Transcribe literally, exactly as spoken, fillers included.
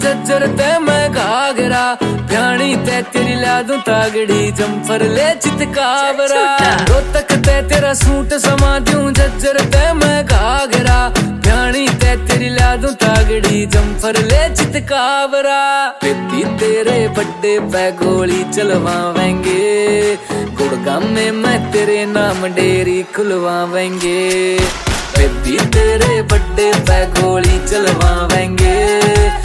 जज्जर ते मैं घाघरा प्याणी ते तेरी ला दूं तागड़ी जम्फर ले चितकावरा रोहतक ते तेरा सूट समा दूं जज्जर ते मैं घाघरा प्याणी ते तेरी ला दूं तागड़ी जम्फर ले चितकावरा पेती तेरे बड्डे पे गोली चलवावेंगे गुड़गाम में मैं तेरे नाम डेरी खुलवावेंगे पेती तेरे बड्डे पे गोली चलवावेंगे